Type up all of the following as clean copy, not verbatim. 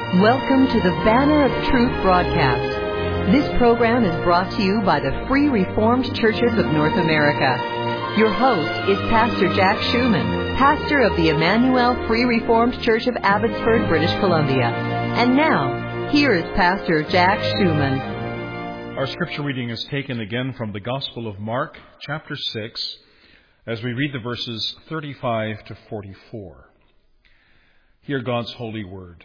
Welcome to the Banner of Truth broadcast. This program is brought to you by the Free Reformed Churches of North America. Your host is Pastor Jack Schumann, pastor of the Emmanuel Free Reformed Church of Abbotsford, British Columbia. And now, here is Pastor Jack Schumann. Our scripture reading is taken again from the Gospel of Mark, chapter 6, as we read the verses 35 to 44. Hear God's holy word.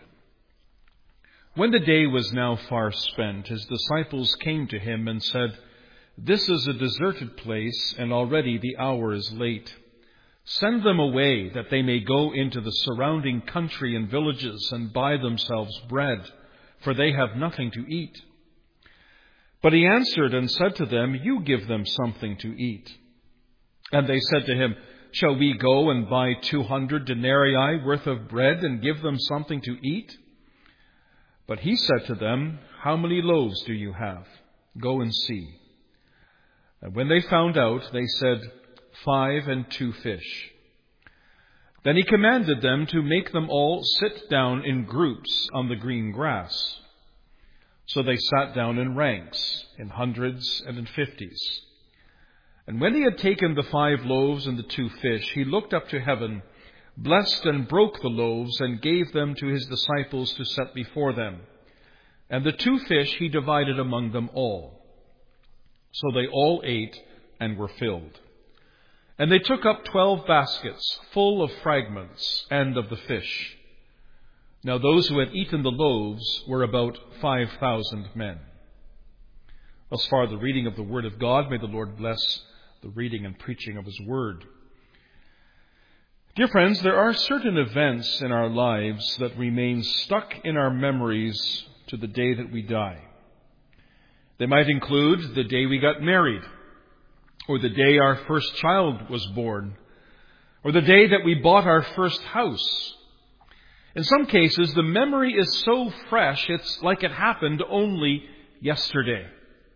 When the day was now far spent, his disciples came to him and said, "This is a deserted place, and already the hour is late. Send them away, that they may go into the surrounding country and villages and buy themselves bread, for they have nothing to eat." But he answered and said to them, "You give them something to eat." And they said to him, "Shall we go and buy 200 denarii worth of bread and give them something to eat?" But he said to them, "How many loaves do you have? Go and see." And when they found out, they said, 5 and 2 fish. Then he commanded them to make them all sit down in groups on the green grass. So they sat down in ranks, in hundreds and in 50s. And when he had taken the 5 loaves and the 2 fish, he looked up to heaven, blessed and broke the loaves, and gave them to his disciples to set before them. And the 2 fish he divided among them all. So they all ate and were filled. And they took up 12 baskets full of fragments and of the fish. Now those who had eaten the loaves were about 5,000 men. Thus far the reading of the Word of God. May the Lord bless the reading and preaching of His Word. Dear friends, there are certain events in our lives that remain stuck in our memories to the day that we die. They might include the day we got married, or the day our first child was born, or the day that we bought our first house. In some cases, the memory is so fresh, it's like it happened only yesterday.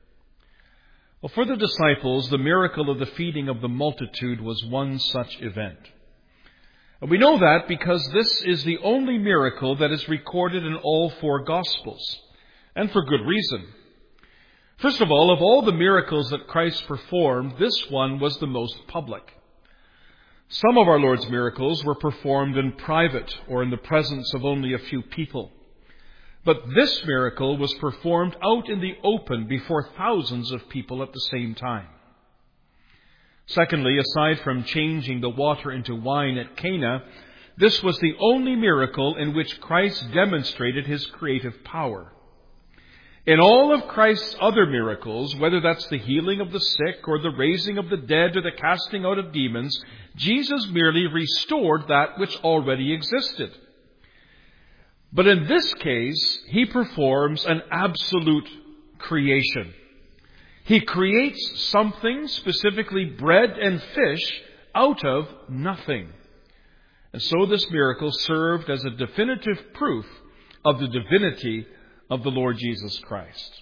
Well, for the disciples, the miracle of the feeding of the multitude was one such event. And we know that because this is the only miracle that is recorded in all 4 Gospels, and for good reason. First of all the miracles that Christ performed, this one was the most public. Some of our Lord's miracles were performed in private or in the presence of only a few people. But this miracle was performed out in the open before thousands of people at the same time. Secondly, aside from changing the water into wine at Cana, this was the only miracle in which Christ demonstrated His creative power. In all of Christ's other miracles, whether that's the healing of the sick or the raising of the dead or the casting out of demons, Jesus merely restored that which already existed. But in this case, He performs an absolute creation. He creates something, specifically bread and fish, out of nothing. And so this miracle served as a definitive proof of the divinity of the Lord Jesus Christ.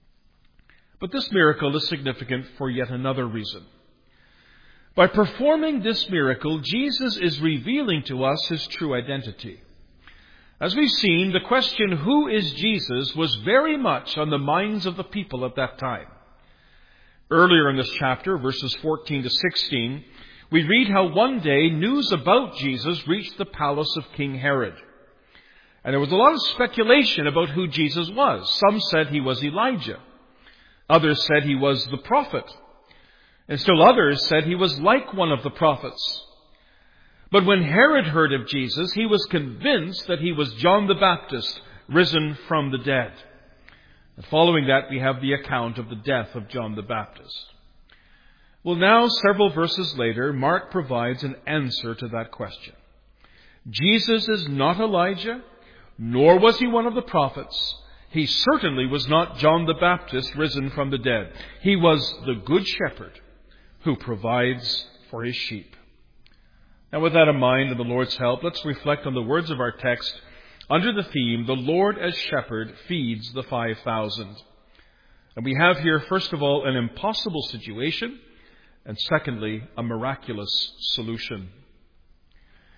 But this miracle is significant for yet another reason. By performing this miracle, Jesus is revealing to us His true identity. As we've seen, the question, who is Jesus, was very much on the minds of the people at that time. Earlier in this chapter, verses 14 to 16, we read how one day news about Jesus reached the palace of King Herod. And there was a lot of speculation about who Jesus was. Some said he was Elijah. Others said he was the prophet. And still others said he was like one of the prophets. But when Herod heard of Jesus, he was convinced that he was John the Baptist, risen from the dead. And following that, we have the account of the death of John the Baptist. Well, now, several verses later, Mark provides an answer to that question. Jesus is not Elijah, nor was he one of the prophets. He certainly was not John the Baptist, risen from the dead. He was the Good Shepherd who provides for his sheep. Now, with that in mind and the Lord's help, let's reflect on the words of our text under the theme, "The Lord as Shepherd feeds the 5,000. And we have here, first of all, an impossible situation, and secondly, a miraculous solution.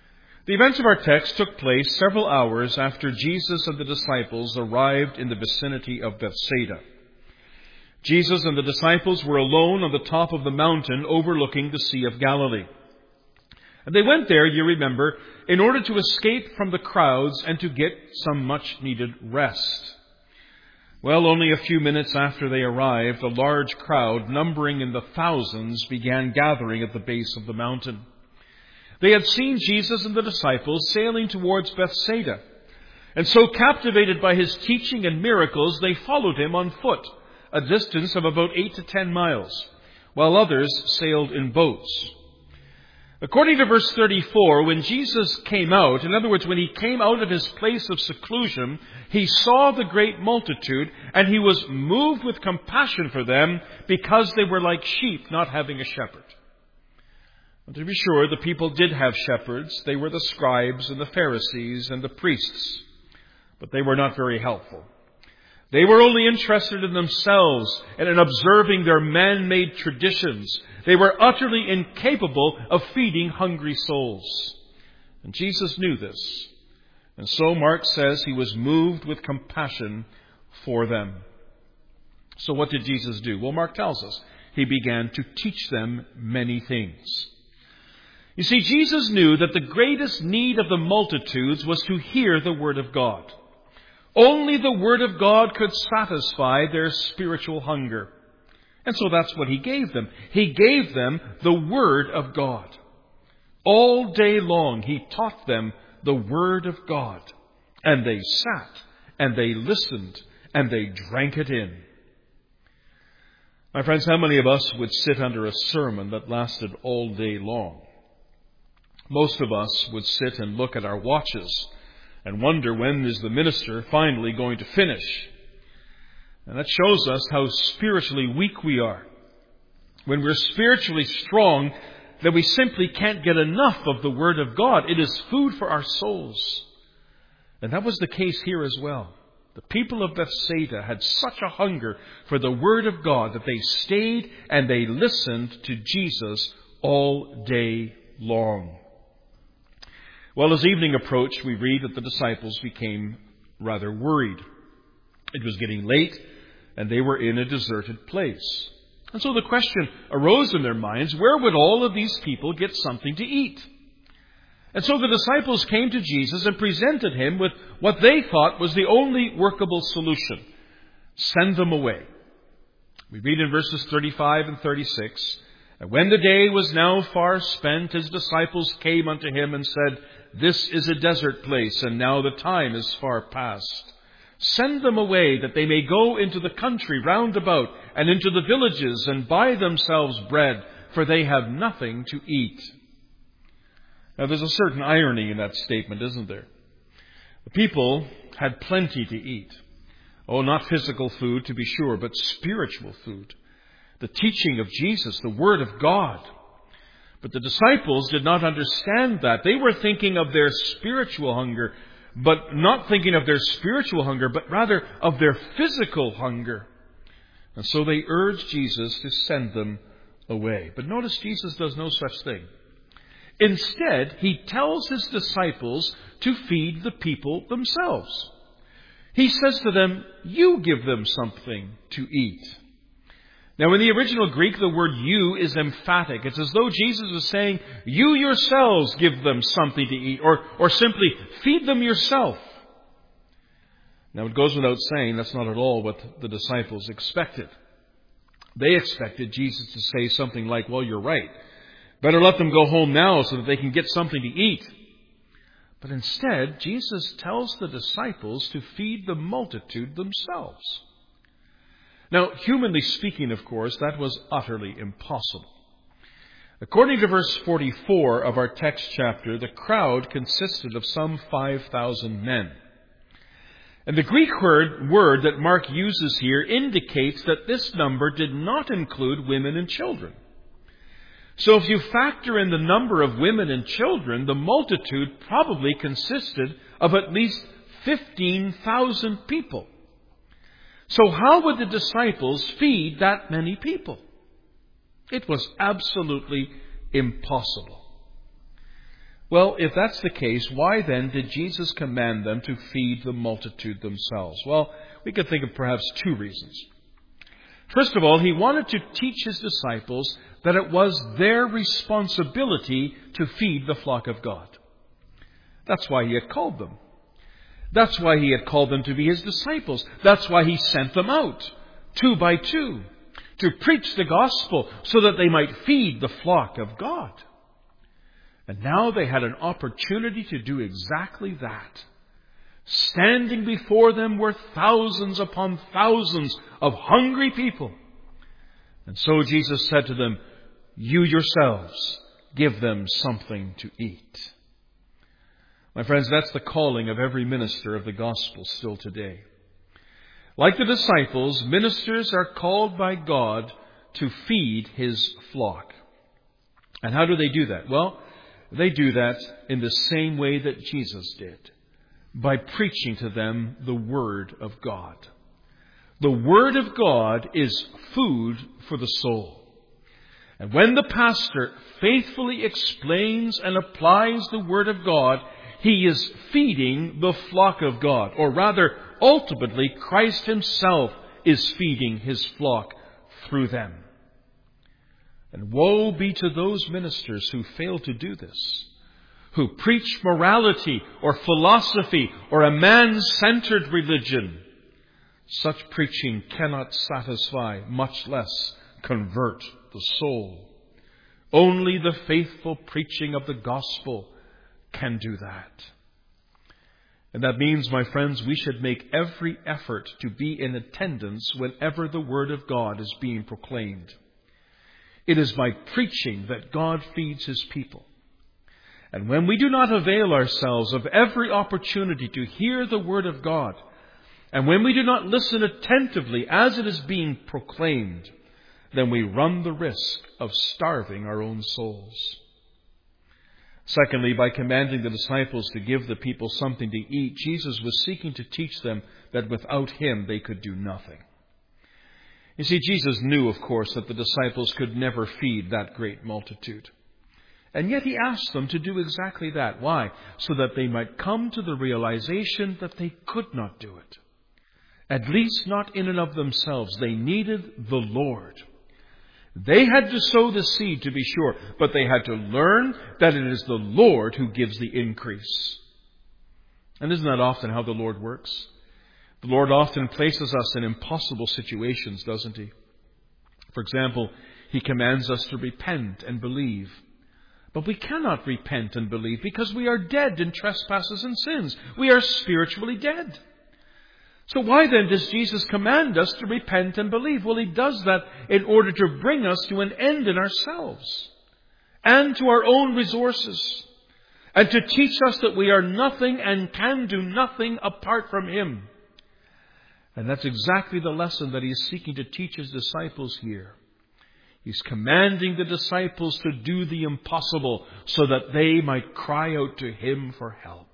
The events of our text took place several hours after Jesus and the disciples arrived in the vicinity of Bethsaida. Jesus and the disciples were alone on the top of the mountain overlooking the Sea of Galilee. And they went there, you remember, in order to escape from the crowds and to get some much-needed rest. Well, only a few minutes after they arrived, a large crowd, numbering in the thousands, began gathering at the base of the mountain. They had seen Jesus and the disciples sailing towards Bethsaida, and so captivated by his teaching and miracles, they followed him on foot, a distance of about 8 to 10 miles, while others sailed in boats. According to verse 34, when Jesus came out, in other words, when he came out of his place of seclusion, he saw the great multitude, and he was moved with compassion for them because they were like sheep not having a shepherd. And to be sure, the people did have shepherds. They were the scribes and the Pharisees and the priests, but they were not very helpful. They were only interested in themselves and in observing their man-made traditions. They were utterly incapable of feeding hungry souls. And Jesus knew this. And so Mark says he was moved with compassion for them. So what did Jesus do? Well, Mark tells us he began to teach them many things. You see, Jesus knew that the greatest need of the multitudes was to hear the Word of God. Only the Word of God could satisfy their spiritual hunger. And so that's what he gave them. He gave them the Word of God. All day long he taught them the Word of God. And they sat, and they listened, and they drank it in. My friends, how many of us would sit under a sermon that lasted all day long? Most of us would sit and look at our watches and wonder when is the minister finally going to finish. And that shows us how spiritually weak we are. When we're spiritually strong, then we simply can't get enough of the Word of God. It is food for our souls. And that was the case here as well. The people of Bethsaida had such a hunger for the Word of God that they stayed and they listened to Jesus all day long. Well, as evening approached, we read that the disciples became rather worried. It was getting late, and they were in a deserted place. And so the question arose in their minds, where would all of these people get something to eat? And so the disciples came to Jesus and presented him with what they thought was the only workable solution. Send them away. We read in verses 35 and 36, "And when the day was now far spent, his disciples came unto him and said, This is a desert place, and now the time is far past. Send them away, that they may go into the country round about, and into the villages, and buy themselves bread, for they have nothing to eat." Now there's a certain irony in that statement, isn't there? The people had plenty to eat. Oh, not physical food, to be sure, but spiritual food. The teaching of Jesus, the Word of God. But the disciples did not understand that. They were thinking of their spiritual hunger, but not thinking of their spiritual hunger, but rather of their physical hunger. And so they urged Jesus to send them away. But notice Jesus does no such thing. Instead, he tells his disciples to feed the people themselves. He says to them, "You give them something to eat." Now, in the original Greek, the word "you" is emphatic. It's as though Jesus is saying, you yourselves give them something to eat, or simply feed them yourself. Now, it goes without saying that's not at all what the disciples expected. They expected Jesus to say something like, "Well, you're right. Better let them go home now so that they can get something to eat." But instead, Jesus tells the disciples to feed the multitude themselves. Now, humanly speaking, of course, that was utterly impossible. According to verse 44 of our text chapter, the crowd consisted of some 5,000 men. And the Greek word that Mark uses here indicates that this number did not include women and children. So if you factor in the number of women and children, the multitude probably consisted of at least 15,000 people. So how would the disciples feed that many people? It was absolutely impossible. Well, if that's the case, why then did Jesus command them to feed the multitude themselves? Well, we could think of perhaps two reasons. First of all, he wanted to teach his disciples that it was their responsibility to feed the flock of God. That's why he had called them. That's why he had called them to be his disciples. That's why he sent them out, 2 by 2, to preach the gospel so that they might feed the flock of God. And now they had an opportunity to do exactly that. Standing before them were thousands upon thousands of hungry people. And so Jesus said to them, "You yourselves give them something to eat." My friends, that's the calling of every minister of the gospel still today. Like the disciples, ministers are called by God to feed his flock. And how do they do that? Well, they do that in the same way that Jesus did, by preaching to them the Word of God. The Word of God is food for the soul. And when the pastor faithfully explains and applies the Word of God, he is feeding the flock of God. Or rather, ultimately, Christ himself is feeding his flock through them. And woe be to those ministers who fail to do this, who preach morality or philosophy or a man-centered religion. Such preaching cannot satisfy, much less convert the soul. Only the faithful preaching of the gospel can do that. And that means, my friends, we should make every effort to be in attendance whenever the Word of God is being proclaimed. It is by preaching that God feeds his people. And when we do not avail ourselves of every opportunity to hear the Word of God, and when we do not listen attentively as it is being proclaimed, then we run the risk of starving our own souls. Secondly, by commanding the disciples to give the people something to eat, Jesus was seeking to teach them that without him they could do nothing. You see, Jesus knew, of course, that the disciples could never feed that great multitude. And yet he asked them to do exactly that. Why? So that they might come to the realization that they could not do it. At least not in and of themselves. They needed the Lord. They had to sow the seed, to be sure, but they had to learn that it is the Lord who gives the increase. And isn't that often how the Lord works? The Lord often places us in impossible situations, doesn't he? For example, he commands us to repent and believe. But we cannot repent and believe because we are dead in trespasses and sins. We are spiritually dead. So why then does Jesus command us to repent and believe? Well, he does that in order to bring us to an end in ourselves and to our own resources, and to teach us that we are nothing and can do nothing apart from him. And that's exactly the lesson that he is seeking to teach his disciples here. He's commanding the disciples to do the impossible so that they might cry out to him for help.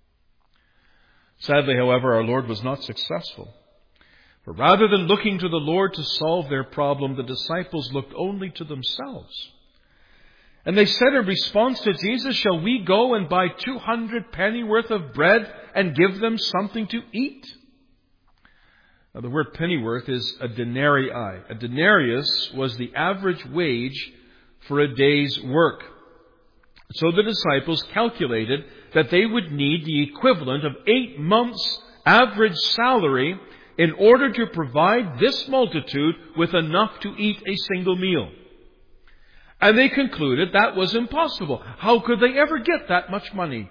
Sadly, however, our Lord was not successful. For rather than looking to the Lord to solve their problem, the disciples looked only to themselves. And they said in response to Jesus, "Shall we go and buy 200 pennyworth of bread and give them something to eat?" Now, the word pennyworth is a denarii. A denarius was the average wage for a day's work. So the disciples calculated that they would need the equivalent of 8 months' average salary in order to provide this multitude with enough to eat a single meal. And they concluded that was impossible. How could they ever get that much money?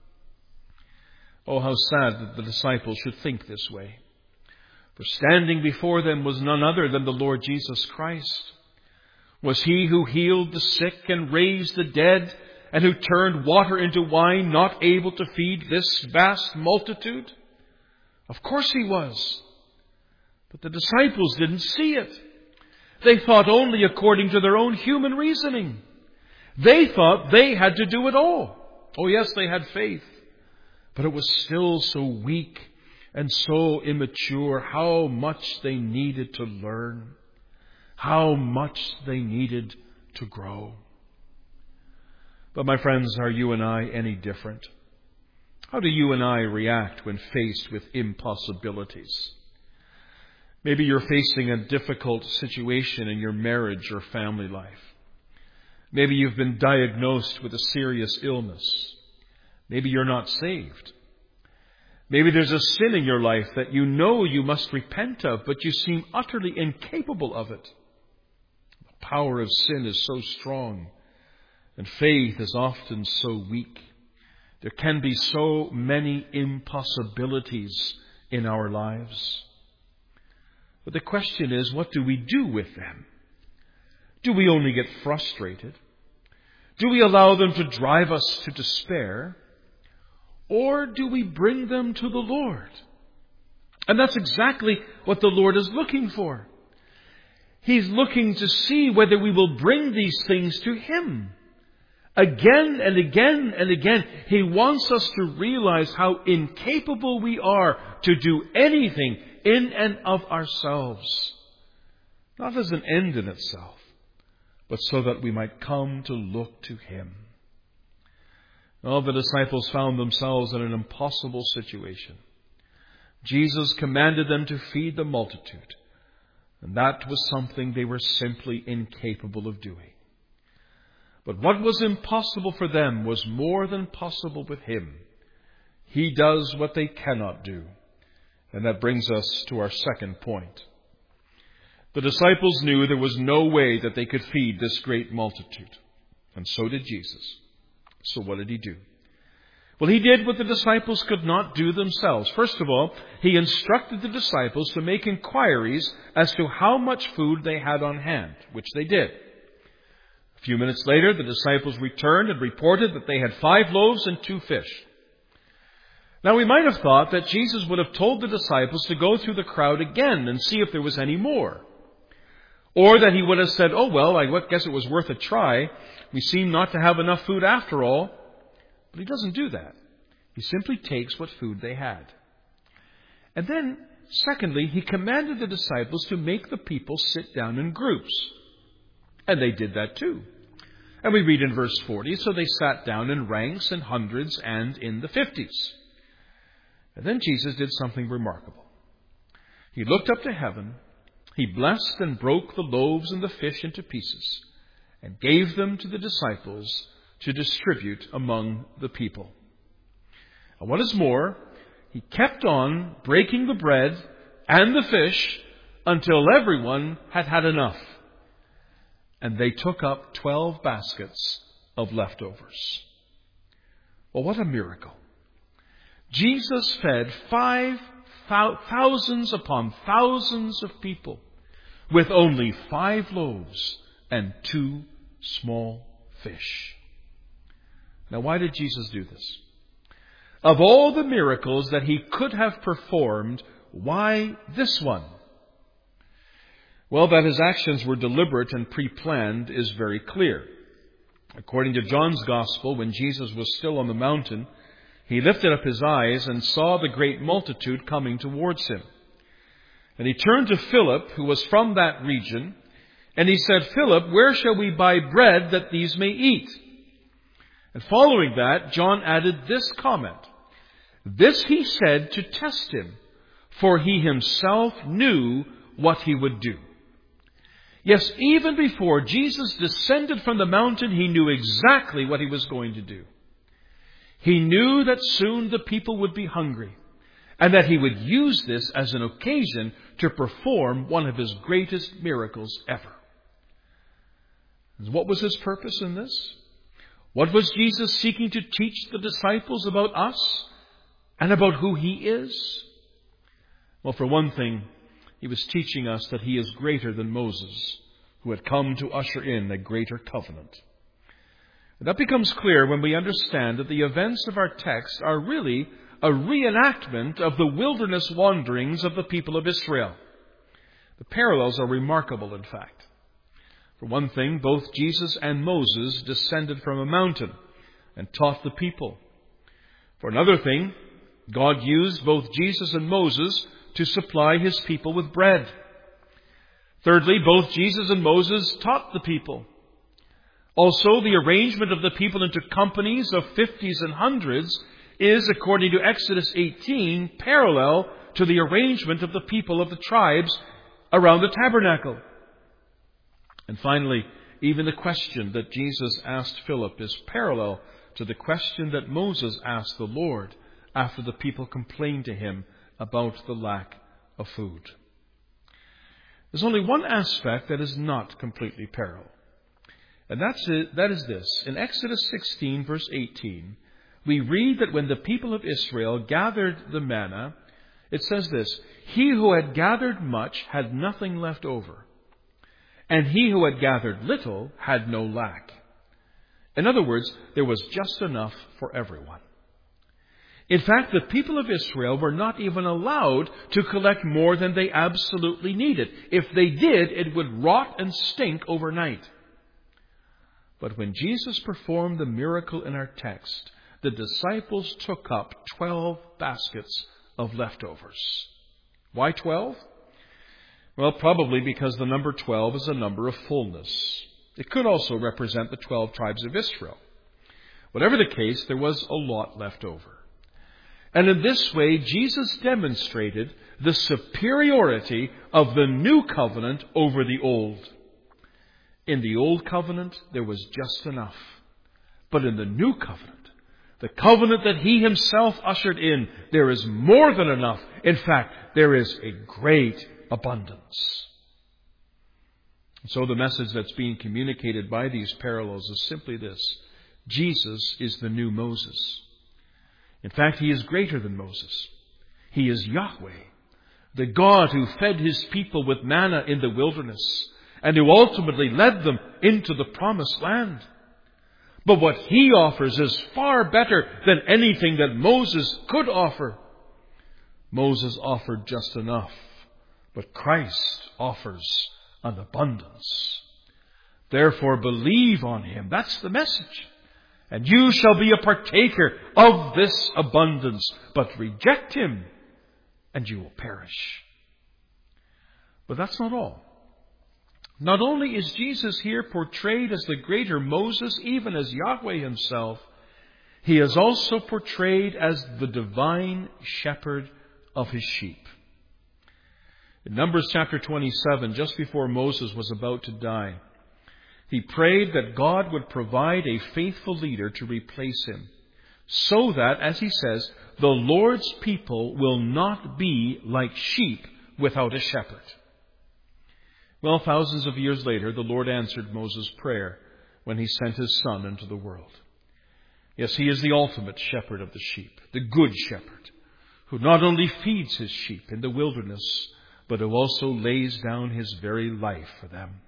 Oh, how sad that the disciples should think this way. For standing before them was none other than the Lord Jesus Christ. Was he who healed the sick and raised the dead, and who turned water into wine, not able to feed this vast multitude? Of course he was. But the disciples didn't see it. They thought only according to their own human reasoning. They thought they had to do it all. Oh yes, they had faith, but it was still so weak and so immature. How much they needed to learn. How much they needed to grow. But my friends, are you and I any different? How do you and I react when faced with impossibilities? Maybe you're facing a difficult situation in your marriage or family life. Maybe you've been diagnosed with a serious illness. Maybe you're not saved. Maybe there's a sin in your life that you know you must repent of, but you seem utterly incapable of it. The power of sin is so strong, and faith is often so weak. There can be so many impossibilities in our lives. But the question is, what do we do with them? Do we only get frustrated? Do we allow them to drive us to despair? Or do we bring them to the Lord? And that's exactly what the Lord is looking for. He's looking to see whether we will bring these things to Him. Again and again and again, He wants us to realize how incapable we are to do anything in and of ourselves. Not as an end in itself, but so that we might come to look to Him. Well, the disciples found themselves in an impossible situation. Jesus commanded them to feed the multitude, and that was something they were simply incapable of doing. But what was impossible for them was more than possible with Him. He does what they cannot do. And that brings us to our second point. The disciples knew there was no way that they could feed this great multitude. And so did Jesus. So what did He do? Well, He did what the disciples could not do themselves. First of all, He instructed the disciples to make inquiries as to how much food they had on hand, which they did. A few minutes later, the disciples returned and reported that they had 5 loaves and 2 fish. Now, we might have thought that Jesus would have told the disciples to go through the crowd again and see if there was any more. Or that He would have said, oh, well, I guess it was worth a try. We seem not to have enough food after all. But He doesn't do that. He simply takes what food they had. And then, secondly, He commanded the disciples to make the people sit down in groups. And they did that too. And we read in verse 40, so they sat down in ranks and hundreds and in the 50s. And then Jesus did something remarkable. He looked up to heaven, He blessed and broke the loaves and the fish into pieces, and gave them to the disciples to distribute among the people. And what is more, He kept on breaking the bread and the fish until everyone had had enough. And they took up 12 baskets of leftovers. Well, what a miracle. Jesus fed thousands upon thousands of people with only 5 loaves and 2 small fish. Now, why did Jesus do this? Of all the miracles that He could have performed, why this one? Well, that His actions were deliberate and pre-planned is very clear. According to John's Gospel, when Jesus was still on the mountain, He lifted up His eyes and saw the great multitude coming towards Him. And He turned to Philip, who was from that region, and He said, Philip, where shall we buy bread that these may eat? And following that, John added this comment. This He said to test Him, for He Himself knew what He would do. Yes, even before Jesus descended from the mountain, He knew exactly what He was going to do. He knew that soon the people would be hungry, and that He would use this as an occasion to perform one of His greatest miracles ever. What was His purpose in this? What was Jesus seeking to teach the disciples about us and about who He is? Well, for one thing, He was teaching us that He is greater than Moses, who had come to usher in a greater covenant. And that becomes clear when we understand that the events of our text are really a reenactment of the wilderness wanderings of the people of Israel. The parallels are remarkable, in fact. For one thing, both Jesus and Moses descended from a mountain and taught the people. For another thing, God used both Jesus and Moses to supply His people with bread. Thirdly, both Jesus and Moses taught the people. Also, the arrangement of the people into companies of 50s and 100s is, according to Exodus 18, parallel to the arrangement of the people of the tribes around the tabernacle. And finally, even the question that Jesus asked Philip is parallel to the question that Moses asked the Lord after the people complained to him about the lack of food. There's only one aspect that is not completely parallel. And that is this. In Exodus 16, verse 18, we read that when the people of Israel gathered the manna, it says this, "He who had gathered much had nothing left over, and he who had gathered little had no lack." In other words, there was just enough for everyone. In fact, the people of Israel were not even allowed to collect more than they absolutely needed. If they did, it would rot and stink overnight. But when Jesus performed the miracle in our text, the disciples took up 12 baskets of leftovers. Why 12? Well, probably because the number 12 is a number of fullness. It could also represent the 12 tribes of Israel. Whatever the case, there was a lot left over. And in this way, Jesus demonstrated the superiority of the new covenant over the old. In the old covenant, there was just enough. But in the new covenant, the covenant that He Himself ushered in, there is more than enough. In fact, there is a great abundance. So the message that's being communicated by these parallels is simply this. Jesus is the new Moses. In fact, He is greater than Moses. He is Yahweh, the God who fed His people with manna in the wilderness, and who ultimately led them into the promised land. But what He offers is far better than anything that Moses could offer. Moses offered just enough, but Christ offers an abundance. Therefore, believe on Him. That's the message. And you shall be a partaker of this abundance. But reject Him, and you will perish. But that's not all. Not only is Jesus here portrayed as the greater Moses, even as Yahweh Himself, He is also portrayed as the divine shepherd of His sheep. In Numbers chapter 27, just before Moses was about to die, he prayed that God would provide a faithful leader to replace him, so that, as he says, the Lord's people will not be like sheep without a shepherd. Well, thousands of years later, the Lord answered Moses' prayer when He sent His Son into the world. Yes, He is the ultimate shepherd of the sheep, the good shepherd, who not only feeds His sheep in the wilderness, but who also lays down His very life for them.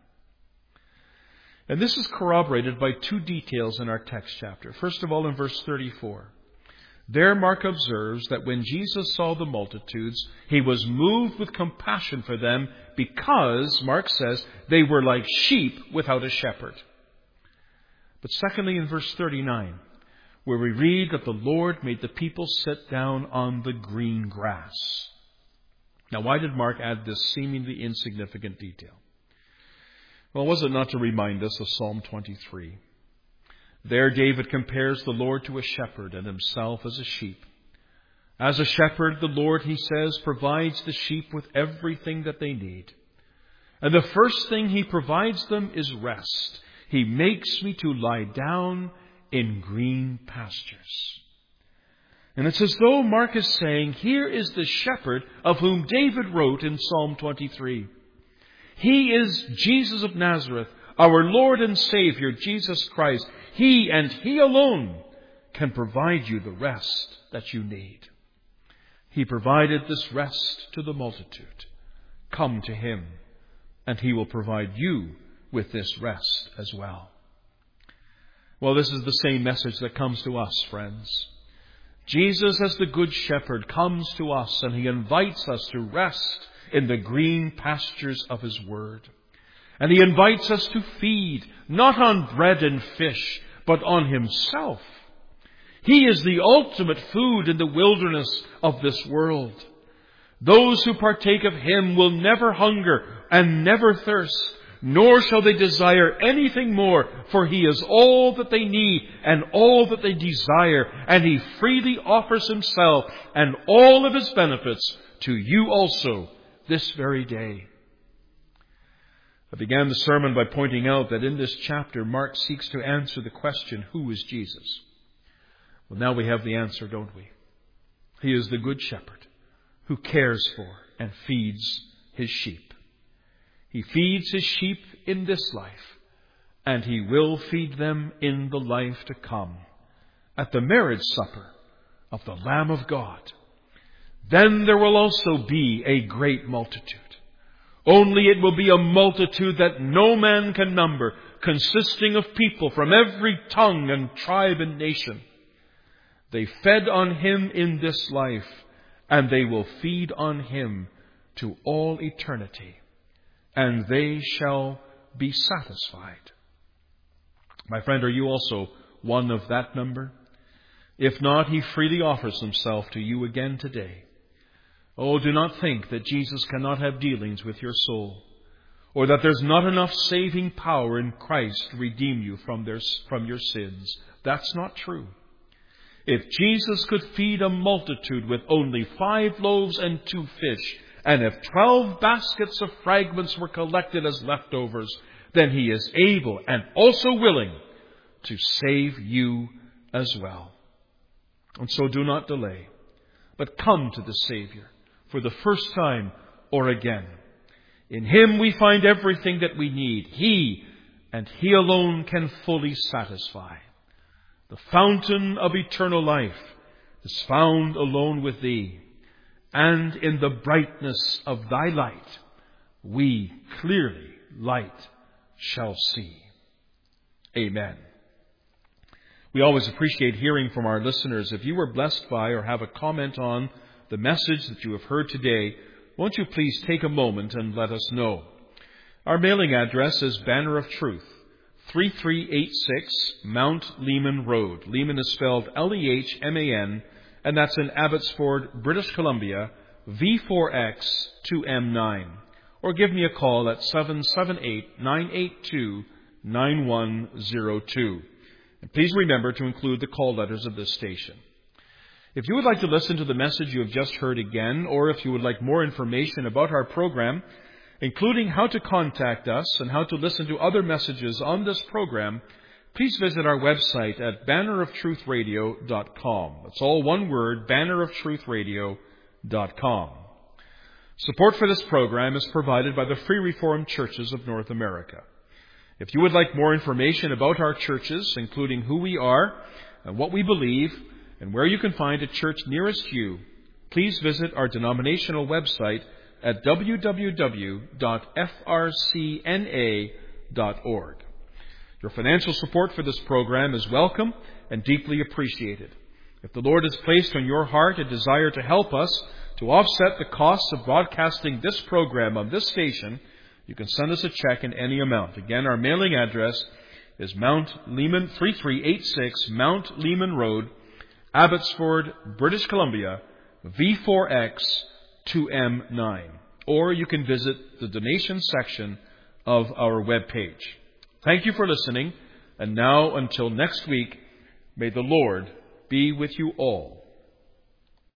And this is corroborated by two details in our text chapter. First of all, in verse 34. There Mark observes that when Jesus saw the multitudes, He was moved with compassion for them because, Mark says, they were like sheep without a shepherd. But secondly, in verse 39, where we read that the Lord made the people sit down on the green grass. Now, why did Mark add this seemingly insignificant detail? Well, was it not to remind us of Psalm 23? There David compares the Lord to a shepherd and himself as a sheep. As a shepherd, the Lord, he says, provides the sheep with everything that they need. And the first thing He provides them is rest. He makes me to lie down in green pastures. And it's as though Mark is saying, here is the shepherd of whom David wrote in Psalm 23. He is Jesus of Nazareth, our Lord and Savior, Jesus Christ. He and He alone can provide you the rest that you need. He provided this rest to the multitude. Come to Him, and He will provide you with this rest as well. Well, this is the same message that comes to us, friends. Jesus, as the Good Shepherd, comes to us and He invites us to rest in the green pastures of His Word. And He invites us to feed, not on bread and fish, but on Himself. He is the ultimate food in the wilderness of this world. Those who partake of Him will never hunger and never thirst, nor shall they desire anything more, for He is all that they need and all that they desire, and He freely offers Himself and all of His benefits to you also this very day. I began the sermon by pointing out that in this chapter, Mark seeks to answer the question, who is Jesus? Well, now we have the answer, don't we? He is the Good Shepherd who cares for and feeds His sheep. He feeds His sheep in this life, and He will feed them in the life to come, at the marriage supper of the Lamb of God. Then there will also be a great multitude. Only it will be a multitude that no man can number, consisting of people from every tongue and tribe and nation. They fed on Him in this life, and they will feed on Him to all eternity, and they shall be satisfied. My friend, are you also one of that number? If not, He freely offers Himself to you again today. Oh, do not think that Jesus cannot have dealings with your soul, or that there's not enough saving power in Christ to redeem you from your sins. That's not true. If Jesus could feed a multitude with only 5 loaves and 2 fish, and if 12 baskets of fragments were collected as leftovers, then He is able and also willing to save you as well. And so do not delay, but come to the Savior for the first time or again. In Him we find everything that we need. He and He alone can fully satisfy. The fountain of eternal life is found alone with Thee, and in the brightness of Thy light we clearly light shall see. Amen. We always appreciate hearing from our listeners. If you were blessed by or have a comment on the message that you have heard today, won't you please take a moment and let us know. Our mailing address is Banner of Truth, 3386 Mount Lehman Road. Lehman is spelled Lehman, and that's in Abbotsford, British Columbia, V4X 2M9. Or give me a call at 778-982-9102. And please remember to include the call letters of this station. If you would like to listen to the message you have just heard again, or if you would like more information about our program, including how to contact us and how to listen to other messages on this program, please visit our website at banneroftruthradio.com. That's all one word, banneroftruthradio.com. Support for this program is provided by the Free Reformed Churches of North America. If you would like more information about our churches, including who we are and what we believe, and where you can find a church nearest you, please visit our denominational website at www.frcna.org. Your financial support for this program is welcome and deeply appreciated. If the Lord has placed on your heart a desire to help us to offset the costs of broadcasting this program on this station, you can send us a check in any amount. Again, our mailing address is Mount Lehman, 3386 Mount Lehman Road, Abbotsford, British Columbia, V4X 2M9. Or you can visit the donation section of our webpage. Thank you for listening. And now, until next week, may the Lord be with you all.